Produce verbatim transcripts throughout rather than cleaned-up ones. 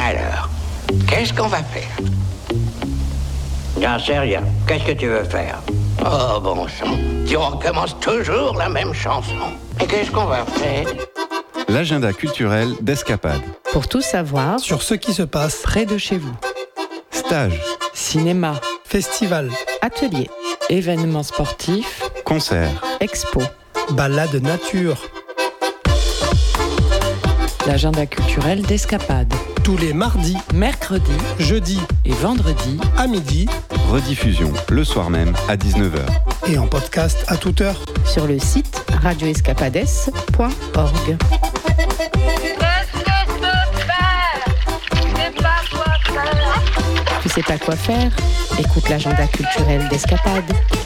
Alors, qu'est-ce qu'on va faire? J'en sais rien. Qu'est-ce que tu veux faire? Oh, bon sang, tu recommences toujours la même chanson. Et qu'est-ce qu'on va faire? L'agenda culturel d'Escapade. Pour tout savoir sur ce qui se passe près de chez vous. Stage, Cinéma, festival, atelier, événements sportifs, concert, expo, balade nature. L'agenda culturel d'Escapade. Tous les mardis, Mercredis jeudis et vendredis à midi. rediffusion le soir même à dix-neuf heures. Et en podcast à toute heure. sur le site radio escapades point org. Tu sais pas quoi faire? Écoute l'agenda culturel d'Escapade.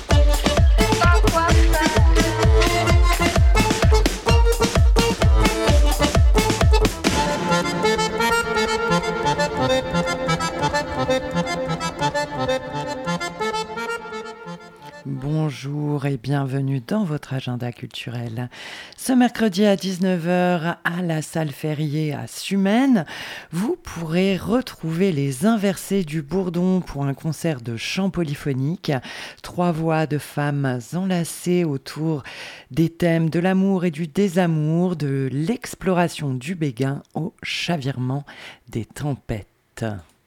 Bonjour et bienvenue dans votre agenda culturel. Ce mercredi à dix-neuf heures à la salle Ferrier à Sumène, vous pourrez retrouver les Inversés du Bourdon pour un concert de chant polyphonique. Trois voix de femmes enlacées autour des thèmes de l'amour et du désamour, de l'exploration du béguin au chavirement des tempêtes.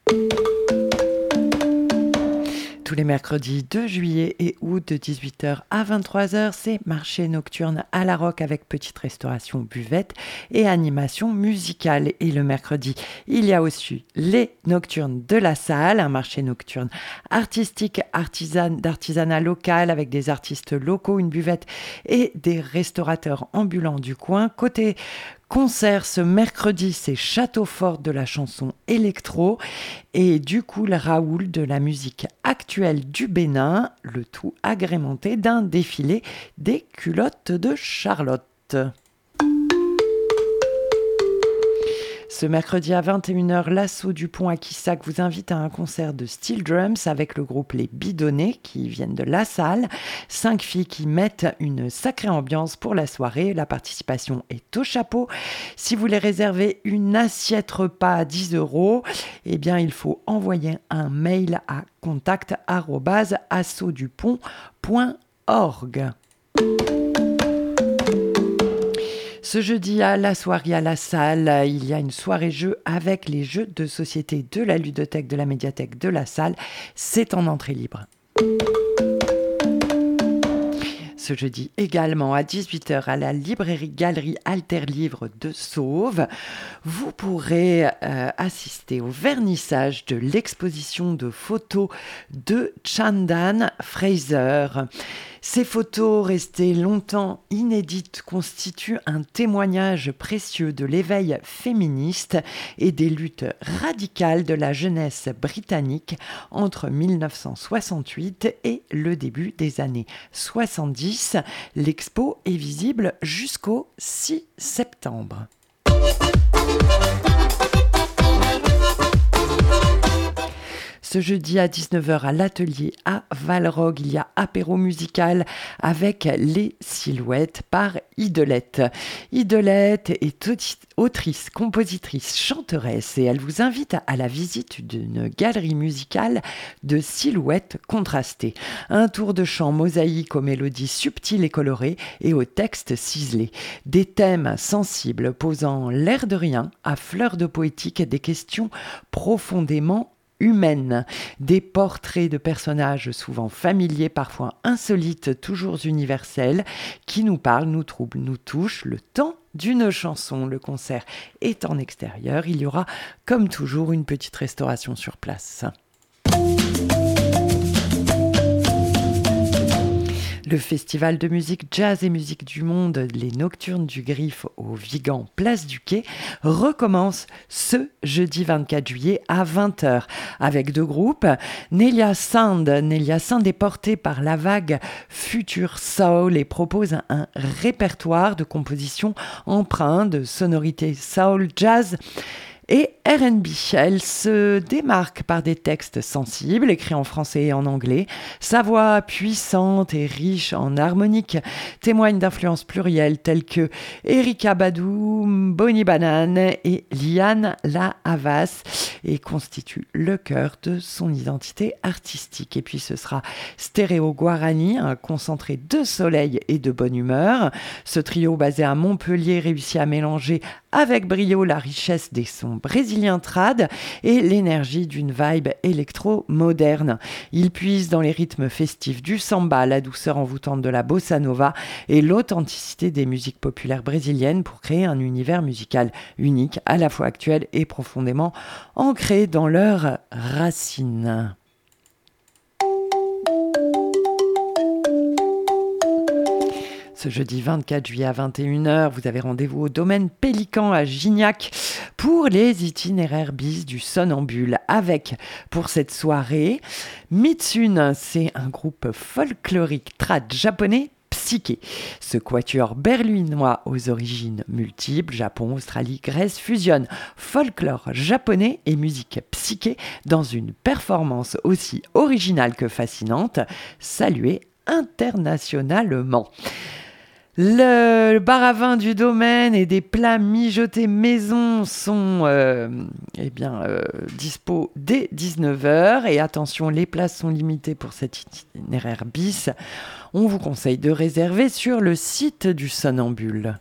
Tous les mercredis deux juillet et août de dix-huit heures à vingt-trois heures, c'est marché nocturne à la Roque avec petite restauration buvette et animation musicale. Et le mercredi, il y a aussi les nocturnes de la salle, un marché nocturne artistique artisan, d'artisanat local avec des artistes locaux, une buvette et des restaurateurs ambulants du coin. Côté concert, ce mercredi, c'est Château Fort de la chanson électro et du coup, le Raoul de la musique actuelle du Bénin, le tout agrémenté d'un défilé des culottes de Charlotte. Ce mercredi à vingt et une heures, l'Assaut du Pont à Quissac vous invite à un concert de steel drums avec le groupe Les Bidonnés qui viennent de La Salle. Cinq filles qui mettent une sacrée ambiance pour la soirée. La participation est au chapeau. Si vous voulez réserver une assiette repas à dix euros, eh bien, il faut envoyer un mail à contact arobase assaut du pont point org. Ce jeudi à la soirée à la salle, il y a une soirée jeu avec les jeux de société de la ludothèque de la médiathèque de la salle. C'est en entrée libre. Ce jeudi également à dix-huit heures à la librairie Galerie Alter Livre de Sauve, vous pourrez euh, assister au vernissage de l'exposition de photos de Chandan Fraser. Ces photos, restées longtemps inédites, constituent un témoignage précieux de l'éveil féministe et des luttes radicales de la jeunesse britannique entre mille neuf cent soixante-huit et le début des années soixante-dix. L'expo est visible jusqu'au six septembre. Ce jeudi à dix-neuf heures à l'atelier à Valrogue, il y a apéro musical avec les Silhouettes par Idolette. Idolette est autrice, compositrice, chanteresse et elle vous invite à la visite d'une galerie musicale de silhouettes contrastées. Un tour de chant mosaïque aux mélodies subtiles et colorées et aux textes ciselés. Des thèmes sensibles posant l'air de rien à fleur de poétique et des questions profondément humaine, des portraits de personnages souvent familiers, parfois insolites, toujours universels, qui nous parlent, nous troublent, nous touchent. Le temps d'une chanson. Le concert est en extérieur. Il y aura, comme toujours, une petite restauration sur place. Le festival de musique jazz et musique du monde, les Nocturnes du Griffe au Vigan, place du Quai, recommence ce jeudi vingt-quatre juillet à vingt heures avec deux groupes. Nelia Sand. Nelia Sand est portée par la vague Future Soul et propose un, un répertoire de compositions empreintes de sonorités soul, jazz et R and B. Elle se démarque par des textes sensibles, écrits en français et en anglais. Sa voix puissante et riche en harmonique témoigne d'influences plurielles telles que Erykah Badu, Bonnie Banane et Liane La Havas. et constitue le cœur de son identité artistique. Et puis ce sera Stéréo Guarani, un concentré de soleil et de bonne humeur. Ce trio basé à Montpellier réussit à mélanger avec brio la richesse des sons brésiliens trad et l'énergie d'une vibe électro-moderne. Il puise dans les rythmes festifs du samba, la douceur envoûtante de la bossa nova et l'authenticité des musiques populaires brésiliennes pour créer un univers musical unique, à la fois actuel et profondément ancré dans leurs racines. Ce jeudi vingt-quatre juillet à vingt et une heures, vous avez rendez-vous au domaine Pélican à Gignac pour les itinéraires bis du Sonnambule avec, pour cette soirée, Mitsune, c'est un groupe folklorique trad japonais psyché. Ce quatuor berlinois aux origines multiples, Japon, Australie, Grèce, fusionne folklore japonais et musique psyché dans une performance aussi originale que fascinante, saluée internationalement. Le bar à vin du domaine et des plats mijotés maison sont euh, eh bien, euh, dispo dès dix-neuf heures. Et attention, les places sont limitées pour cet itinéraire bis. On vous conseille de réserver sur le site du Sonnambule.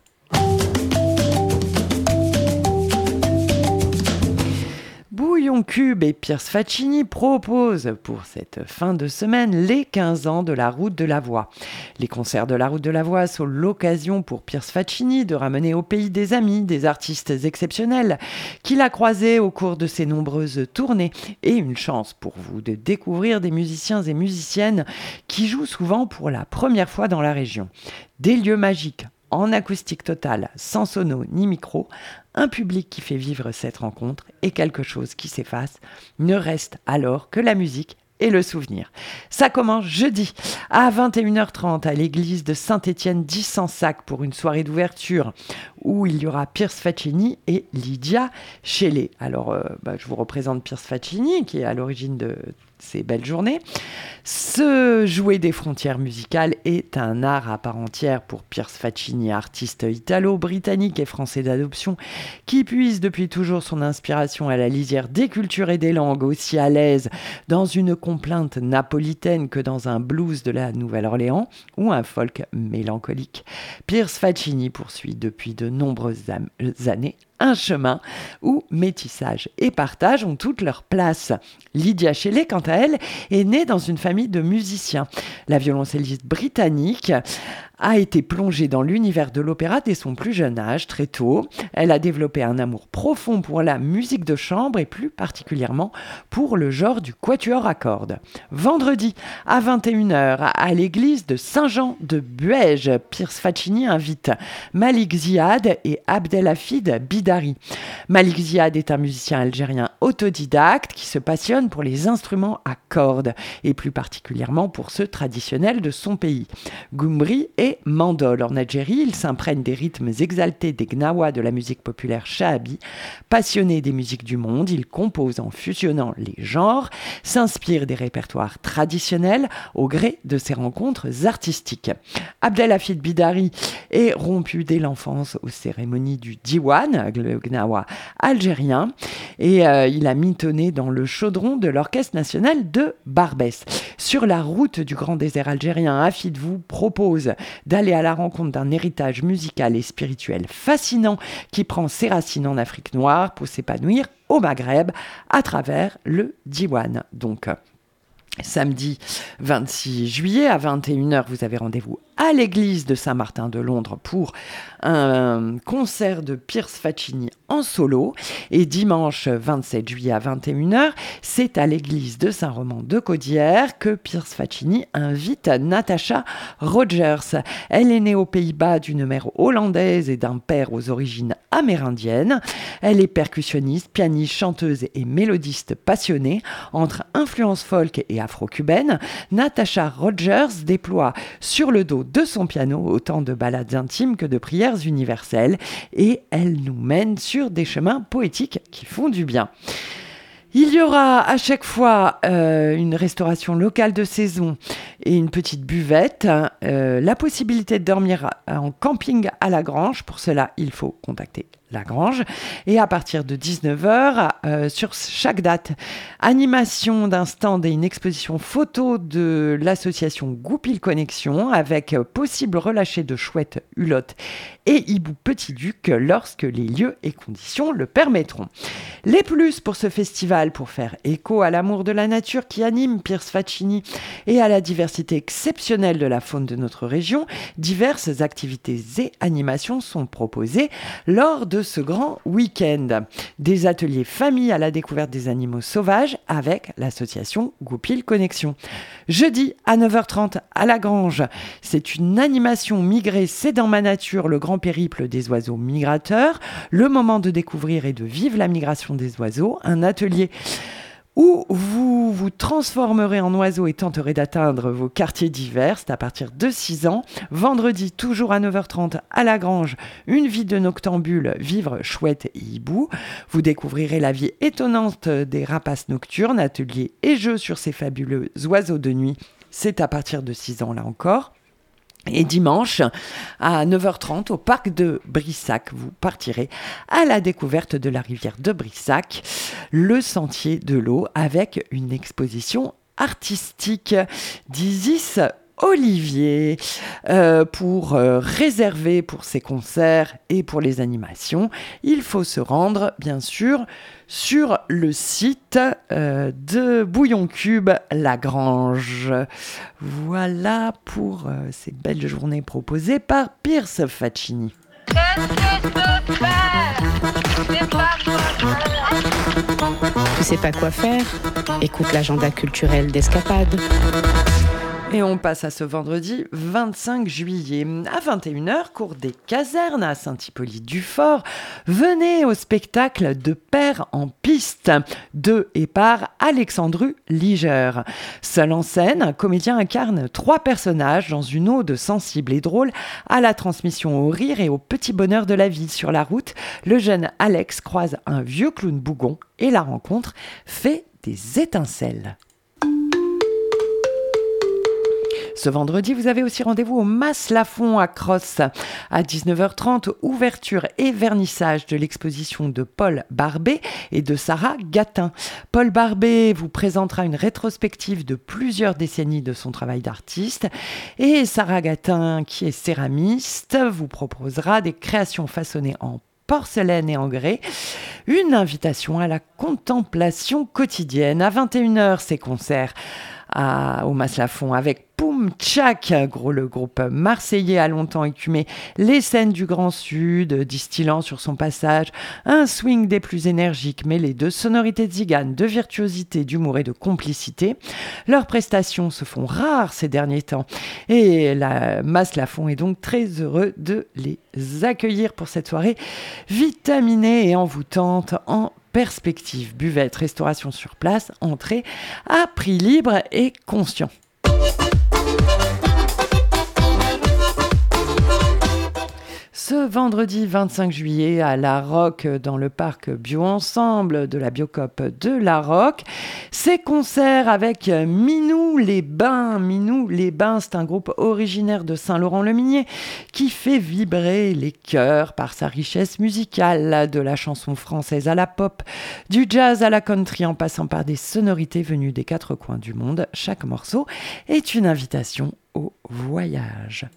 Bouillon Cube et Pierce Faccini proposent pour cette fin de semaine les quinze ans de la Route de la Voix. Les concerts de la Route de la Voix sont l'occasion pour Pierce Faccini de ramener au pays des amis, des artistes exceptionnels qu'il a croisés au cours de ses nombreuses tournées et une chance pour vous de découvrir des musiciens et musiciennes qui jouent souvent pour la première fois dans la région. Des lieux magiques en acoustique totale, sans sono ni micro, un public qui fait vivre cette rencontre et quelque chose qui s'efface, ne reste alors que la musique et le souvenir. Ça commence jeudi à vingt et une heures trente à l'église de Saint-Étienne d'Issensac pour une soirée d'ouverture où il y aura Pierce Faccini et Lydia Shelley. Alors, euh, bah, je vous représente Pierce Faccini qui est à l'origine de ces belles journées. Se jouer des frontières musicales est un art à part entière pour Pierce Faccini, artiste italo-britannique et français d'adoption, qui puise depuis toujours son inspiration à la lisière des cultures et des langues, aussi à l'aise dans une complainte napolitaine que dans un blues de la Nouvelle-Orléans ou un folk mélancolique. Pierce Faccini poursuit depuis de nombreuses am- années un chemin où métissage et partage ont toute leur place. Lydia Shelley, quant à elle, est née dans une famille de musiciens. La violoncelliste britannique a été plongée dans l'univers de l'opéra dès son plus jeune âge, très tôt. Elle a développé un amour profond pour la musique de chambre et plus particulièrement pour le genre du quatuor à cordes. Vendredi, à vingt et une heures, à l'église de Saint-Jean de Buège, Pierce Faccini invite Malik Ziad et Abdelhafid Bidari. Malik Ziad est un musicien algérien autodidacte qui se passionne pour les instruments à cordes et plus particulièrement pour ceux traditionnels de son pays, Goumbri et mandol. En Algérie, il s'imprègne des rythmes exaltés des gnawa de la musique populaire shahabi. Passionné des musiques du monde, il compose en fusionnant les genres, s'inspire des répertoires traditionnels au gré de ses rencontres artistiques. Abdelhafid Bidari est rompu dès l'enfance aux cérémonies du diwan, le gnawa algérien, et euh, il a mitonné dans le chaudron de l'Orchestre national de Barbès. Sur la route du grand désert algérien, Hafid vous propose d'aller à la rencontre d'un héritage musical et spirituel fascinant qui prend ses racines en Afrique noire pour s'épanouir au Maghreb à travers le diwan. Donc, samedi vingt-six juillet à vingt et une heures, vous avez rendez-vous à l'église de Saint-Martin de Londres pour un concert de Pierce Faccini en solo. Et dimanche vingt-sept juillet à vingt et une heures, c'est à l'église de Saint-Roman de Caudière que Pierce Faccini invite Natasha Rogers. Elle est née aux Pays-Bas d'une mère hollandaise et d'un père aux origines amérindiennes. Elle est percussionniste, pianiste, chanteuse et mélodiste passionnée. Entre influences folk et afro-cubaine, Natasha Rogers déploie sur le dos de son piano autant de ballades intimes que de prières universelles et elle nous mène sur des chemins poétiques qui font du bien. Il y aura à chaque fois euh, une restauration locale de saison et une petite buvette, euh, la possibilité de dormir en camping à la Grange. Pour cela, il faut contacter Lagrange. Et à partir de dix-neuf heures, euh, sur chaque date, animation d'un stand et une exposition photo de l'association Goupil Connexion avec euh, possible relâché de chouettes, hulottes et hibou petit-duc lorsque les lieux et conditions le permettront. Les plus pour ce festival, pour faire écho à l'amour de la nature qui anime Pierce Faccini et à la diversité exceptionnelle de la faune de notre région, diverses activités et animations sont proposées lors de ce grand week-end. Des ateliers famille à la découverte des animaux sauvages avec l'association Goupil Connexion. Jeudi à neuf heures trente à Lagrange, c'est une animation migrée, c'est dans ma nature, le grand périple des oiseaux migrateurs, le moment de découvrir et de vivre la migration des oiseaux, un atelier où vous vous transformerez en oiseau et tenterez d'atteindre vos quartiers d'hiver. C'est à partir de six ans. Vendredi, toujours à neuf heures trente, à Lagrange, une vie de noctambule, vivre chouette et hibou. Vous découvrirez la vie étonnante des rapaces nocturnes, ateliers et jeux sur ces fabuleux oiseaux de nuit. C'est à partir de six ans, là encore. Et dimanche, à neuf heures trente, au parc de Brissac, vous partirez à la découverte de la rivière de Brissac, le sentier de l'eau, avec une exposition artistique d'Isis Olivier. Euh, pour euh, réserver pour ces concerts et pour les animations, il faut se rendre, bien sûr, sur le site euh, de Bouillon Cube Lagrange. Voilà pour euh, ces belles journées proposées par Pierce Faccini. Tu sais pas quoi faire? Écoute l'agenda culturel d'Escapade. Et on passe à ce vendredi vingt-cinq juillet. À vingt et une heures, cours des casernes à Saint-Hippolyte-du-Fort. Venez au spectacle de Père en piste de et par Alexandru Liger. Seul en scène, un comédien incarne trois personnages dans une ode sensible et drôle à la transmission au rire et au petit bonheur de la vie. Sur la route, le jeune Alex croise un vieux clown bougon et la rencontre fait des étincelles. Ce vendredi, vous avez aussi rendez-vous au Mas-Lafon à Cross. À dix-neuf heures trente, ouverture et vernissage de l'exposition de Paul Barbet et de Sarah Gatin. Paul Barbet vous présentera une rétrospective de plusieurs décennies de son travail d'artiste. Et Sarah Gatin, qui est céramiste, vous proposera des créations façonnées en porcelaine et en grès, une invitation à la contemplation quotidienne. À vingt et une heures, ces concerts à, au Mas-Lafon avec Poum Tchak, gros, le groupe marseillais a longtemps écumé les scènes du Grand Sud, distillant sur son passage un swing des plus énergiques mêlé de sonorités tziganes, de virtuosité, d'humour et de complicité. Leurs prestations se font rares ces derniers temps et la Mas-Lafon est donc très heureux de les accueillir pour cette soirée vitaminée et envoûtante en perspective. Buvette, restauration sur place, entrée à prix libre et conscient. Ce vendredi vingt-cinq juillet à La Roque, dans le parc Bio-Ensemble de la Biocoop de La Roque, ces concerts avec Minou les Bains. Minou les Bains, c'est un groupe originaire de Saint-Laurent-le-Minier qui fait vibrer les cœurs par sa richesse musicale, de la chanson française à la pop, du jazz à la country en passant par des sonorités venues des quatre coins du monde. Chaque morceau est une invitation au voyage.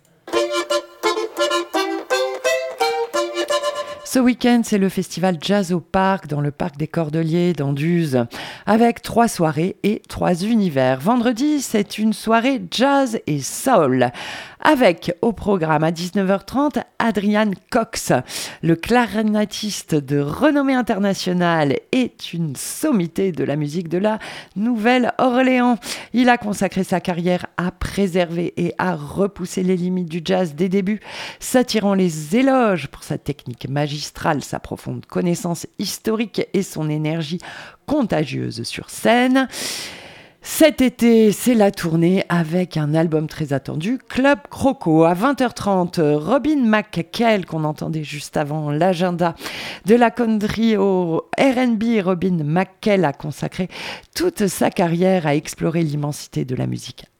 Ce week-end, c'est le festival Jazz au Parc, dans le parc des Cordeliers d'Anduze, avec trois soirées et trois univers. Vendredi, c'est une soirée jazz et soul, avec au programme à dix-neuf heures trente, Adrian Cox, le clarinettiste de renommée internationale, est une sommité de la musique de la Nouvelle-Orléans. Il a consacré sa carrière à préserver et à repousser les limites du jazz des débuts, s'attirant les éloges pour sa technique magistrale, sa profonde connaissance historique et son énergie contagieuse sur scène. Cet été, c'est la tournée avec un album très attendu, Club Croco. À vingt heures trente, Robin McKell, qu'on entendait juste avant l'agenda de la country au R and B. Robin McKell a consacré toute sa carrière à explorer l'immensité de la musique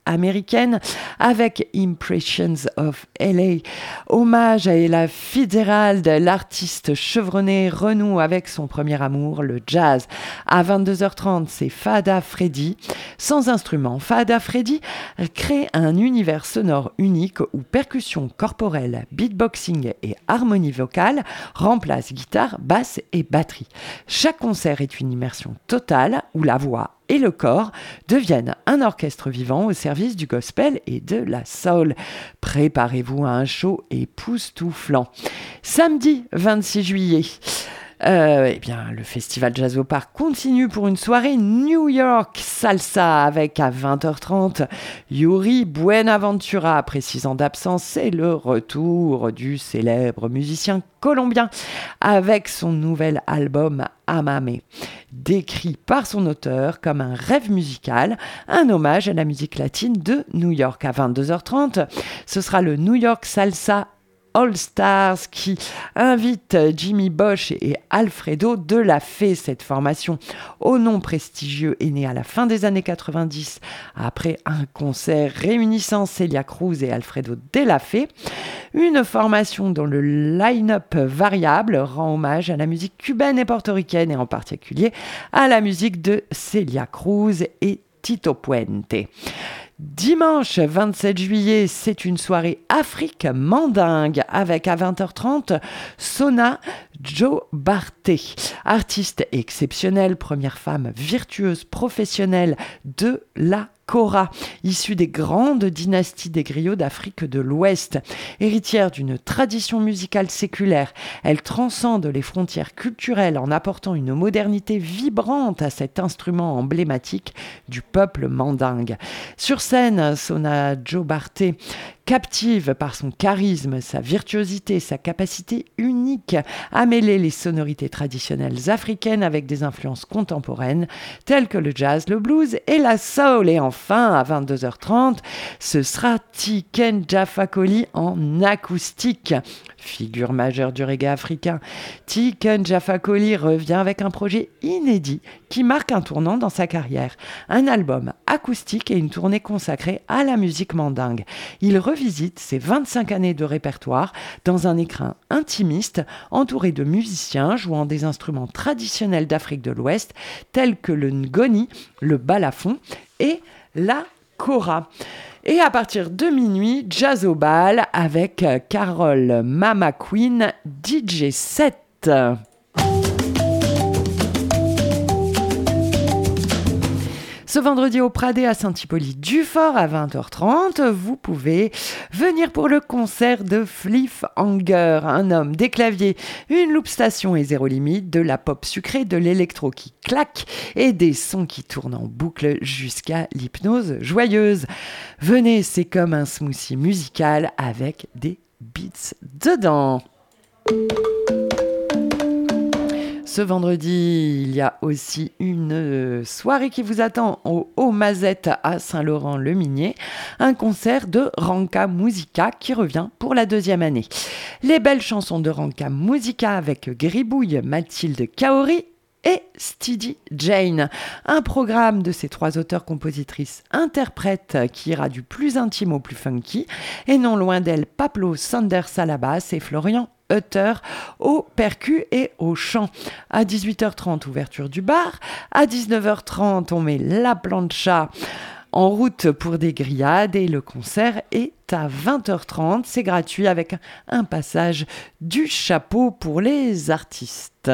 américaine avec Impressions of L A. Hommage à Ella Fitzgerald, l'artiste chevronné renoue avec son premier amour, le jazz. À vingt-deux heures trente, c'est Fada Freddy. Sans instrument, Fada Freddy crée un univers sonore unique où percussion corporelle, beatboxing et harmonie vocale remplacent guitare, basse et batterie. Chaque concert est une immersion totale où la voix et le corps deviennent un orchestre vivant au service du gospel et de la soul. Préparez-vous à un show époustouflant. Samedi vingt-six juillet, Euh, eh bien, le festival Jazz au Parc continue pour une soirée New York Salsa avec à vingt heures trente Yuri Buenaventura. Après six ans d'absence, c'est le retour du célèbre musicien colombien avec son nouvel album Amame, décrit par son auteur comme un rêve musical, un hommage à la musique latine de New York. À vingt-deux heures trente, ce sera le New York Salsa All Stars qui invite Jimmy Bosch et Alfredo de la Fée. Cette formation au nom prestigieux est née à la fin des années quatre-vingt-dix après un concert réunissant Celia Cruz et Alfredo de la Fée. Une formation dont le line-up variable rend hommage à la musique cubaine et portoricaine et en particulier à la musique de Celia Cruz et Tito Puente. Dimanche vingt-sept juillet, c'est une soirée Afrique mandingue avec à vingt heures trente Sona Jobarté, artiste exceptionnelle, première femme virtueuse professionnelle de la Kora, issue des grandes dynasties des griots d'Afrique de l'Ouest. Héritière d'une tradition musicale séculaire, elle transcende les frontières culturelles en apportant une modernité vibrante à cet instrument emblématique du peuple mandingue. Sur scène, Sona Jobarté captive par son charisme, sa virtuosité, sa capacité unique à mêler les sonorités traditionnelles africaines avec des influences contemporaines telles que le jazz, le blues et la soul. Et enfin, à vingt-deux heures trente, ce sera Tiken Jah Fakoly en acoustique. Figure majeure du reggae africain, Tiken Jah Fakoly revient avec un projet inédit qui marque un tournant dans sa carrière. Un album acoustique et une tournée consacrée à la musique mandingue. Il revisite ses vingt-cinq années de répertoire dans un écrin intimiste entouré de musiciens jouant des instruments traditionnels d'Afrique de l'Ouest tels que le ngoni, le balafon et la kora. Et à partir de minuit, Jazz au bal avec Carole Mama Queen D J set. Ce vendredi au Pradé à Saint-Hippolyte-du-Fort à vingt heures trente, vous pouvez venir pour le concert de Fliff Hanger, un homme, des claviers, une loopstation et zéro limite, de la pop sucrée, de l'électro qui claque et des sons qui tournent en boucle jusqu'à l'hypnose joyeuse. Venez, c'est comme un smoothie musical avec des beats dedans. Ce vendredi, il y a aussi une soirée qui vous attend au Haut Mazette à Saint-Laurent-le-Minier, un concert de Ranka Musica qui revient pour la deuxième année. Les belles chansons de Ranka Musica avec Gribouille, Mathilde Kaori et Steady Jane. Un programme de ces trois auteurs-compositrices-interprètes qui ira du plus intime au plus funky, et non loin d'elles, Pablo Sanders à la basse et Florian Hutter au percu et au chant. À dix-huit heures trente, ouverture du bar. À dix-neuf heures trente, on met la plancha en route pour des grillades et le concert est à vingt heures trente. C'est gratuit avec un passage du chapeau pour les artistes.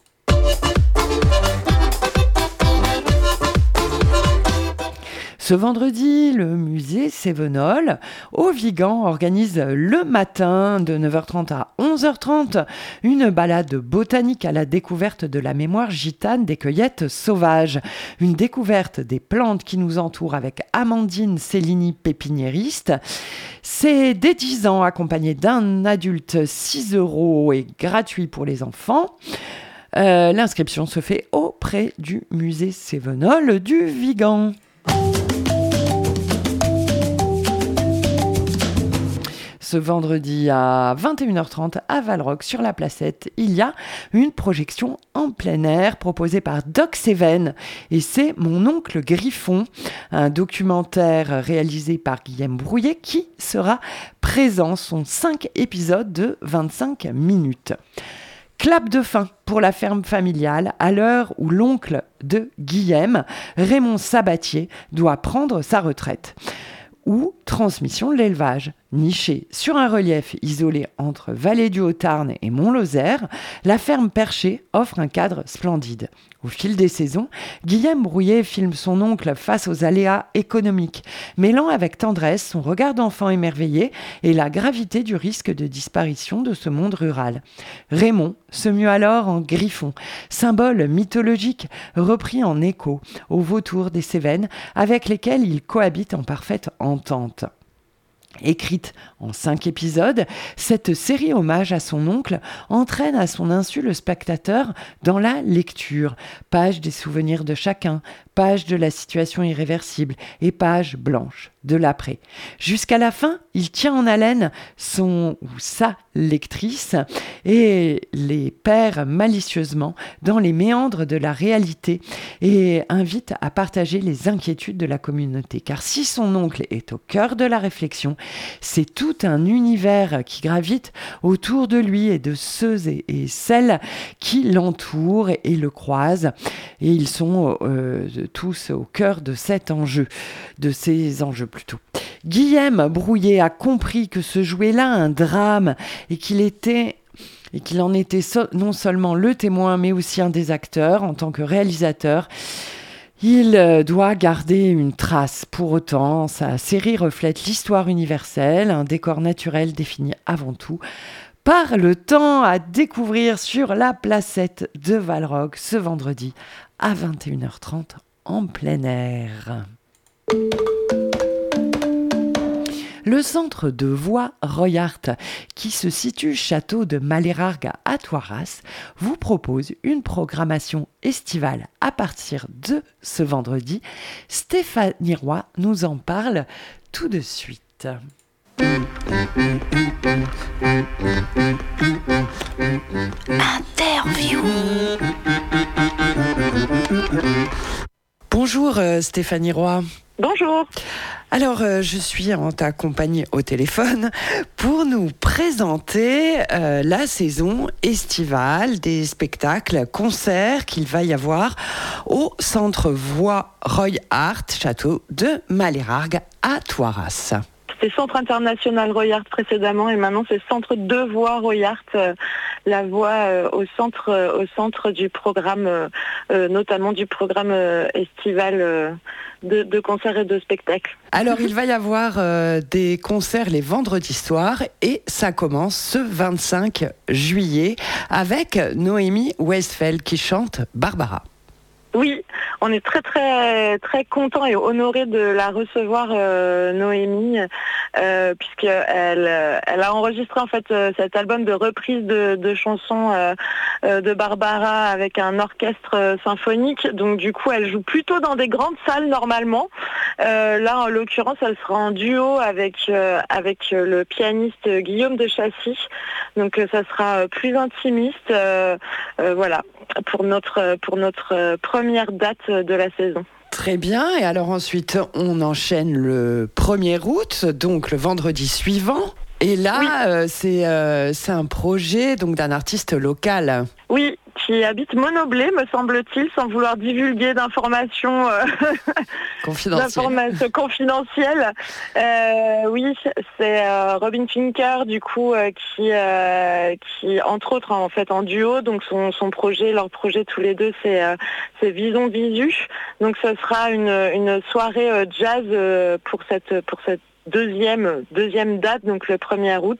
Ce vendredi, le musée Sévenol au Vigan organise le matin de neuf heures trente à onze heures trente une balade botanique à la découverte de la mémoire gitane des cueillettes sauvages. Une découverte des plantes qui nous entourent avec Amandine Cellini, pépiniériste. C'est dès dix ans, accompagné d'un adulte, six euros et gratuit pour les enfants. Euh, l'inscription se fait auprès du musée Sévenol du Ce ce vendredi à vingt et une heures trente à Valrock sur la Placette, il y a une projection en plein air proposée par Doc Seven et c'est Mon oncle Griffon, un documentaire réalisé par Guillaume Brouillet qui sera présent. Ce sont cinq épisodes de vingt-cinq minutes. Clap de fin pour la ferme familiale à l'heure où l'oncle de Guillaume, Raymond Sabatier, doit prendre sa retraite. Ou transmission de l'élevage. Nichée sur un relief isolé entre Vallée du Haut-Tarn et Mont-Lozère, la ferme perchée offre un cadre splendide. Au fil des saisons, Guillaume Brouillet filme son oncle face aux aléas économiques, mêlant avec tendresse son regard d'enfant émerveillé et la gravité du risque de disparition de ce monde rural. Raymond se mue alors en Griffon, symbole mythologique repris en écho aux vautours des Cévennes avec lesquels il cohabite en parfaite entente. Écrite en cinq épisodes, cette série hommage à son oncle entraîne à son insu le spectateur dans la lecture. Page des souvenirs de chacun, page de la situation irréversible et page blanche de l'après. Jusqu'à la fin, il tient en haleine son ou sa lectrice et les perd malicieusement dans les méandres de la réalité et invite à partager les inquiétudes de la communauté. Car si son oncle est au cœur de la réflexion, c'est tout un univers qui gravite autour de lui et de ceux et, et celles qui l'entourent et, et le croisent. Et ils sont euh, tous au cœur de cet enjeu, de ces enjeux plutôt. Guillaume Brouillet a compris que se jouait là un drame et qu'il était... et qu'il en était so- non seulement le témoin, mais aussi un des acteurs en tant que réalisateur. Il doit garder une trace. Pour autant, sa série reflète l'histoire universelle, un décor naturel défini avant tout par le temps, à découvrir sur la Placette de Valrock ce vendredi à vingt et une heures trente en plein air. Le centre de voix Royart, qui se situe château de Malérargues à Thoiras, vous propose une programmation estivale à partir de ce vendredi. Stéphanie Roy nous en parle tout de suite. Interview. Bonjour euh, Stéphanie Roy. Bonjour. Alors, euh, je suis en ta compagnie au téléphone pour nous présenter euh, la saison estivale des spectacles, concerts qu'il va y avoir au Centre Voix Royart, château de Malérargues à Thoiras. C'était Centre International Royart précédemment et maintenant c'est Centre de Voix Royart, euh, la voix euh, au centre euh, au centre du programme, euh, notamment du programme euh, estival euh, de, de concerts et de spectacles. Alors il va y avoir euh, des concerts les vendredis soirs et ça commence ce vingt-cinq juillet avec Noémie Westphal qui chante Barbara. Oui, on est très très très content et honoré de la recevoir, euh, Noémie, euh, puisqu'elle elle a enregistré en fait euh, cet album de reprise de, de chansons euh, euh, de Barbara avec un orchestre euh, symphonique. Donc du coup, elle joue plutôt dans des grandes salles normalement. Euh, là, en l'occurrence, elle sera en duo avec euh, avec le pianiste Guillaume de Chassis. Donc euh, ça sera plus intimiste, euh, euh, voilà, pour notre pour notre première date de la saison. Très bien, et alors ensuite on enchaîne le premier août, donc le vendredi suivant. Et là, oui. euh, c'est, euh, c'est un projet donc, d'un artiste local. Oui, qui habite Monoblé, me semble-t-il, sans vouloir divulguer d'informations, euh, confidentielles. d'informations confidentielles. Euh, oui, c'est euh, Robin Finker, du coup, euh, qui, euh, qui, entre autres, en fait, en duo. Donc, son, son projet, leur projet tous les deux, c'est, euh, c'est Vison Visu. Donc, ce sera une, une soirée euh, jazz euh, pour cette, pour cette deuxième, deuxième date, donc le premier août.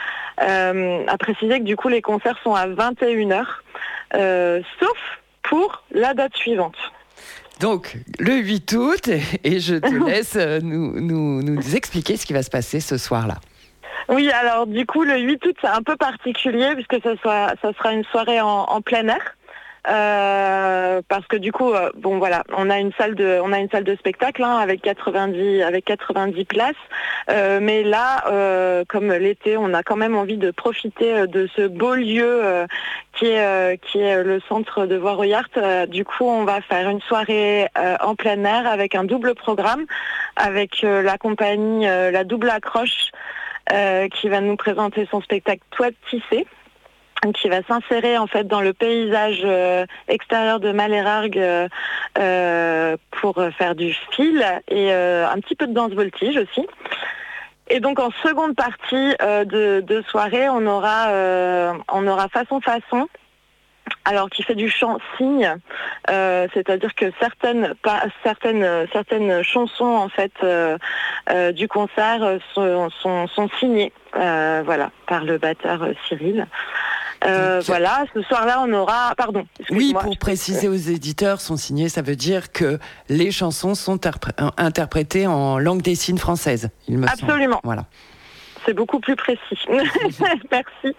Euh, à préciser que du coup les concerts sont à vingt et une heures, euh, sauf pour la date suivante. Donc le huit août, et je te laisse nous, nous, nous expliquer ce qui va se passer ce soir-là. Oui, alors du coup le huit août c'est un peu particulier puisque ça, soit, ça sera une soirée en, en plein air. Euh, parce que du coup, euh, bon voilà, on a une salle de, on a une salle de spectacle hein, avec quatre-vingt-dix, avec quatre-vingt-dix places. Euh, mais là, euh, comme l'été, on a quand même envie de profiter de ce beau lieu euh, qui est euh, qui est le centre de Voiroyart. Euh, du coup, on va faire une soirée euh, en plein air avec un double programme, avec euh, la compagnie euh, La Double Accroche, euh, qui va nous présenter son spectacle Toile tissée, qui va s'insérer en fait dans le paysage euh, extérieur de Malherargues euh, euh, pour faire du fil et euh, un petit peu de danse voltige aussi. Et donc en seconde partie euh, de, de soirée, on aura euh, on aura façon façon. Alors qui fait du chant signe, euh, c'est-à-dire que certaines pas, certaines certaines chansons en fait euh, euh, du concert sont sont, sont signées euh, voilà par le batteur euh, Cyril. Euh, Donc, voilà, ce soir-là, on aura... Pardon. Oui, pour préciser aux éditeurs, sont signés, ça veut dire que les chansons sont interpré- interprétées en langue des signes française, il me semble. Absolument. Voilà. C'est beaucoup plus précis. Merci.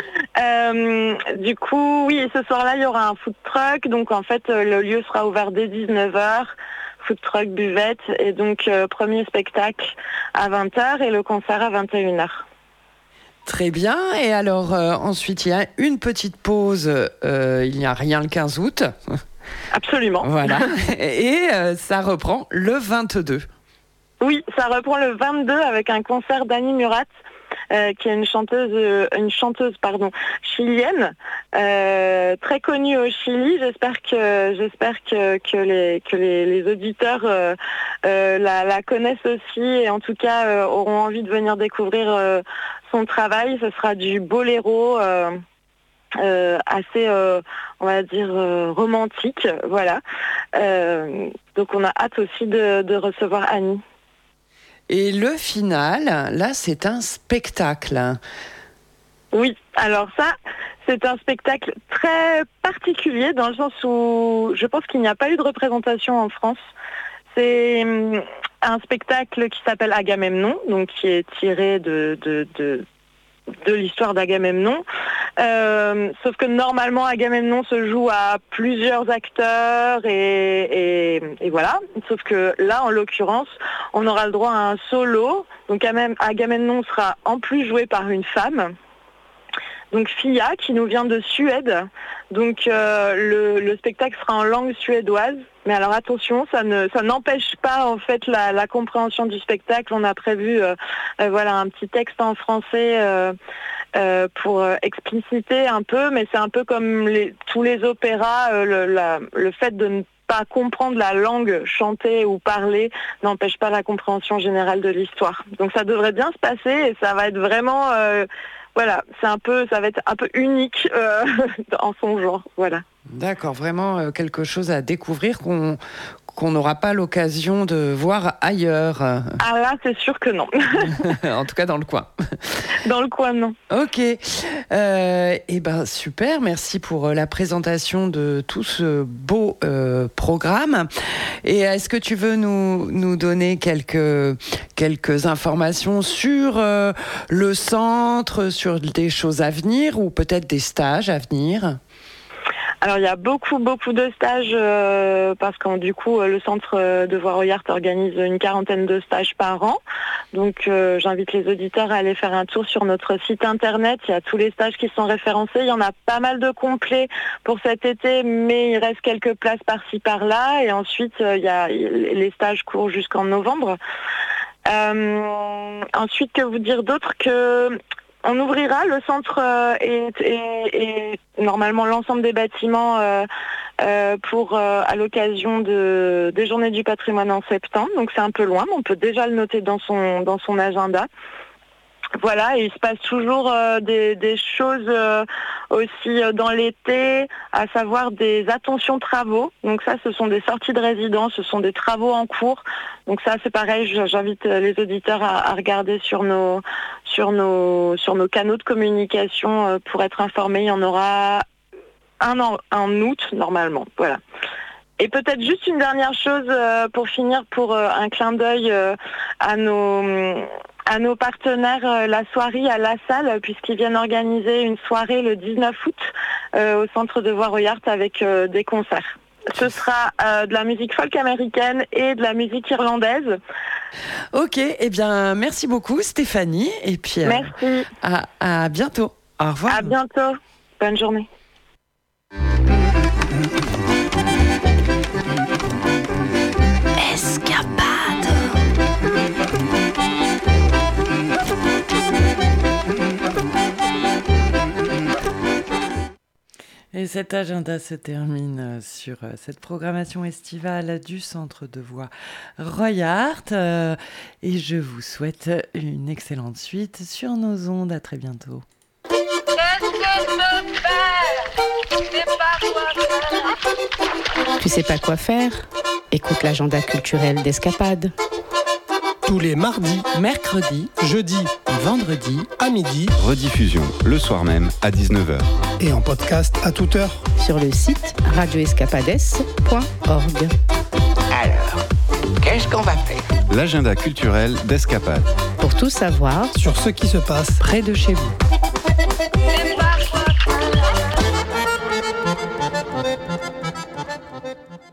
Euh, du coup, oui, ce soir-là, il y aura un food truck. Donc, en fait, le lieu sera ouvert dès dix-neuf heures. Food truck, buvette. Et donc, euh, premier spectacle à vingt heures et le concert à vingt et une heures. Très bien. Et alors, euh, ensuite, il y a une petite pause. Euh, il n'y a rien le quinze août. Absolument. Voilà. Et euh, ça reprend le vingt-deux. Oui, ça reprend le vingt-deux avec un concert d'Annie Murat, euh, qui est une chanteuse, euh, une chanteuse pardon, chilienne, euh, très connue au Chili. J'espère que j'espère que, que les que les, les auditeurs euh, euh, la, la connaissent aussi et en tout cas euh, auront envie de venir découvrir euh, son travail. Ce sera du boléro. Euh, Euh, assez, euh, on va dire, euh, romantique, voilà. Euh, donc on a hâte aussi de, de recevoir Annie. Et le final, là, c'est un spectacle. Oui, alors ça, c'est un spectacle très particulier dans le sens où je pense qu'il n'y a pas eu de représentation en France. C'est un spectacle qui s'appelle Agamemnon, donc qui est tiré de... de, de de l'histoire d'Agamemnon, euh, sauf que normalement Agamemnon se joue à plusieurs acteurs et, et, et voilà, sauf que là en l'occurrence on aura le droit à un solo, donc Agamemnon sera en plus joué par une femme, donc Fia qui nous vient de Suède, donc euh, le, le spectacle sera en langue suédoise. Mais alors attention, ça ne ça n'empêche pas en fait la, la compréhension du spectacle. On a prévu euh, euh, voilà un petit texte en français euh, euh, pour euh, expliciter un peu, mais c'est un peu comme les, tous les opéras, euh, le, la, le fait de ne pas comprendre la langue chantée ou parlée n'empêche pas la compréhension générale de l'histoire. Donc ça devrait bien se passer et ça va être vraiment euh, voilà, c'est un peu ça va être un peu unique euh, en son genre, voilà. D'accord, vraiment euh, quelque chose à découvrir qu'on qu'on n'aura pas l'occasion de voir ailleurs. Ah là, c'est sûr que non. En tout cas, dans le coin. Dans le coin, non. Ok. Euh, et ben super, merci pour la présentation de tout ce beau euh, programme. Et est-ce que tu veux nous, nous donner quelques, quelques informations sur euh, le centre, sur des choses à venir ou peut-être des stages à venir ? Alors il y a beaucoup beaucoup de stages euh, parce que du coup le centre de Voiroyart organise une quarantaine de stages par an. Donc euh, j'invite les auditeurs à aller faire un tour sur notre site internet. Il y a tous les stages qui sont référencés. Il y en a pas mal de complets pour cet été, mais il reste quelques places par-ci par-là. Et ensuite euh, il y a les stages courent jusqu'en novembre. Euh, ensuite que vous dire d'autre que on ouvrira, le centre euh, et, et, et normalement l'ensemble des bâtiments euh, euh, pour euh, à l'occasion de, des Journées du patrimoine en septembre. Donc c'est un peu loin, mais on peut déjà le noter dans son, dans son agenda. Voilà, et il se passe toujours euh, des, des choses euh, aussi euh, dans l'été, à savoir des attentions travaux. Donc ça, ce sont des sorties de résidence, ce sont des travaux en cours. Donc ça, c'est pareil, j'invite les auditeurs à, à regarder sur nos, sur, nos, sur nos canaux de communication euh, pour être informés. Il y en aura un en, en août, normalement. Voilà. Et peut-être juste une dernière chose euh, pour finir, pour euh, un clin d'œil euh, à nos... à nos partenaires euh, la soirée à La Salle, puisqu'ils viennent organiser une soirée le dix-neuf août euh, au centre de Voiruyart avec euh, des concerts. Ce sera euh, de la musique folk américaine et de la musique irlandaise. Ok, eh bien, merci beaucoup Stéphanie. Et puis, euh, merci. À, à bientôt. Au revoir. À bientôt. Bonne journée. Et cet agenda se termine sur cette programmation estivale du Centre de Voix Royart. Euh, et je vous souhaite une excellente suite sur nos ondes. À très bientôt. Tu sais pas quoi faire ? Écoute l'agenda culturel d'Escapade. Tous les mardis, Mercredi, jeudis et vendredi, à midi Rediffusion le soir même à dix-neuf heures. et en podcast à toute heure. Sur le site radio escapades point org. Alors, qu'est-ce qu'on va faire? L'agenda culturel d'Escapade. Pour tout savoir, Sur ce qui se passe près de chez vous.